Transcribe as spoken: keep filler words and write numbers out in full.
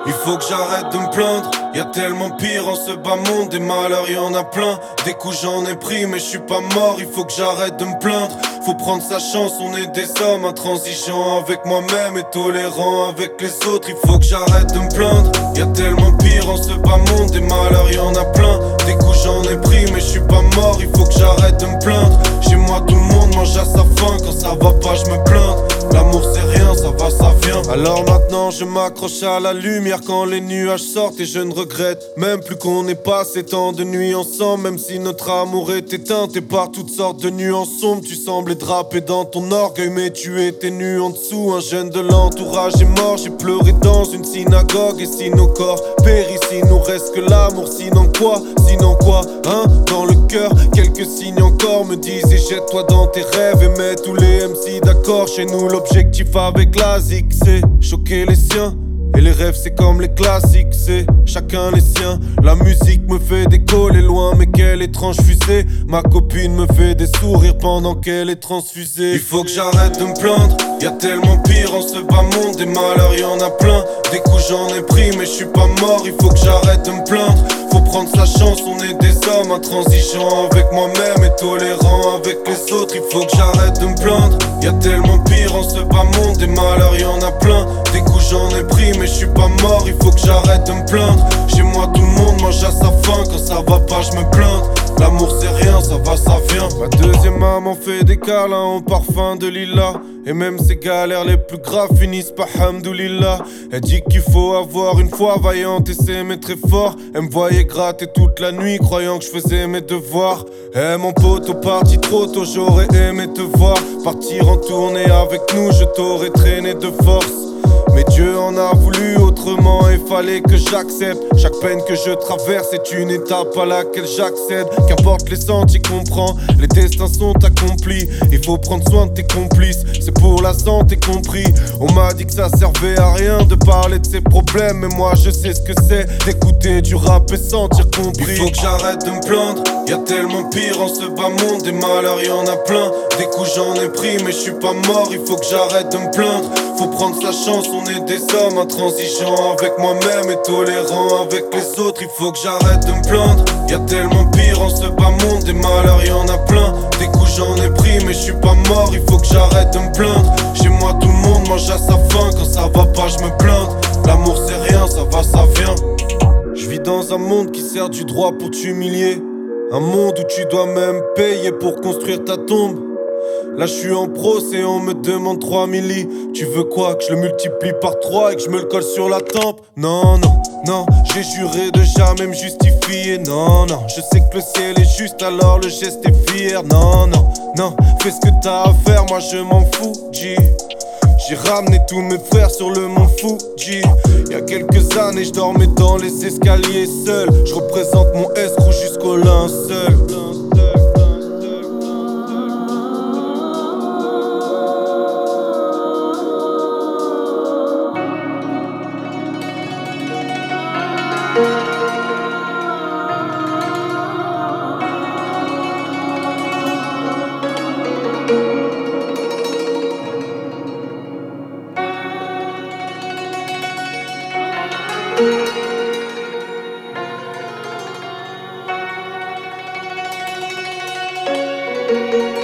Il faut que j'arrête de me plaindre, y'a tellement pire en ce bas monde. Des malheurs y'en a plein, des coups j'en ai pris mais je suis pas mort. Il faut que j'arrête de me plaindre, faut prendre sa chance. On est des hommes intransigeants avec moi-même et tolérants avec les autres. Il faut que j'arrête de me plaindre, y'a tellement pire en ce bas monde. Des malheurs y'en a plein, des coups j'en ai pris mais je suis pas mort. Il faut que j'arrête de me plaindre, chez moi tout le monde mange à sa faim. Quand ça va pas je me plains, l'amour c'est rien, ça va ça vient. Alors maintenant je m'accroche à la lumière quand les nuages sortent. Et je ne regrette même plus qu'on ait passé tant de nuits ensemble. Même si notre amour est éteint et par toutes sortes de nuances sombres. Tu semblais draper dans ton orgueil mais tu étais nu en dessous. Un jeune de l'entourage est mort, j'ai pleuré dans une synagogue. Et si nos corps périssent, il nous reste que l'amour. Sinon quoi, sinon quoi, hein? Dans le cœur, quelques signes encore me disent: et jette-toi dans tes rêves et mets tous les M C d'accord. Chez nous l'objectif avec la zik c'est choquer les siens. Et les rêves c'est comme les classiques, c'est chacun les siens. La musique me fait décoller loin, mais quelle étrange fusée. Ma copine me fait des sourires pendant qu'elle est transfusée. Il faut que j'arrête de me plaindre, y'a tellement pire en ce bas monde. Des malheurs y'en a plein, des coups j'en ai pris mais je suis pas mort. Il faut que j'arrête de me plaindre, faut prendre sa chance. On est des hommes intransigeants avec moi-même et tolérants avec les autres. Il faut que j'arrête de me plaindre, y'a tellement pire en ce bas monde. Des malheurs y'en a plein, des coups j'en ai pris mais je suis pas mort. Il faut que j'arrête de me plaindre, chez moi tout le monde mange à sa faim. Quand ça va pas je me plains, l'amour c'est rien, ça va ça vient. Ma deuxième maman fait des câlins au parfum de lilas. Et même ses galères les plus graves finissent par hamdoulillah. Elle dit qu'il faut avoir une foi vaillante et s'aimer très fort. Elle me voyait gratter toute la nuit croyant que je faisais mes devoirs. Eh mon poteau parti trop tôt, j'aurais aimé te voir partir en tournée avec nous, je t'aurais traîné de force. Mais Dieu en a voulu autrement et fallait que j'accepte. Chaque peine que je traverse est une étape à laquelle j'accède. Qu'importe les sentiers qu'on prend, les destins sont accomplis. Il faut prendre soin de tes complices, c'est pour la santé compris. On m'a dit que ça servait à rien de parler de ses problèmes, mais moi je sais ce que c'est d'écouter du rap et sentir compris. Il faut que j'arrête de me plaindre, y'a tellement pire en ce bas monde. Des malheurs y'en a plein, des coups j'en ai pris mais je suis pas mort. Il faut que j'arrête de me plaindre, faut prendre sa chance. On est des hommes intransigeants avec moi-même et tolérants avec les autres. Il faut que j'arrête de me plaindre, y'a tellement pire en ce bas monde. Des malheurs y'en a plein, des coups j'en ai pris mais je suis pas mort. Il faut que j'arrête de me plaindre, chez moi tout le monde mange à sa faim. Quand ça va pas je me plains, l'amour c'est rien, ça va ça vient. Je vis dans un monde qui sert du droit pour t'humilier, un monde où tu dois même payer pour construire ta tombe. Là je suis en procès, on me demande trois milli. Tu veux quoi, que je le multiplie par trois et que je me le colle sur la tempe? Non, non, non, j'ai juré de jamais me justifier. Non, non, je sais que le ciel est juste alors le geste est fier. Non, non, non, fais ce que t'as à faire, moi je m'en fous, G. J'ai ramené tous mes frères sur le mont Fuji. Y'a quelques années je dormais dans les escaliers seul. Je représente mon escroc jusqu'au linceul. Thank you.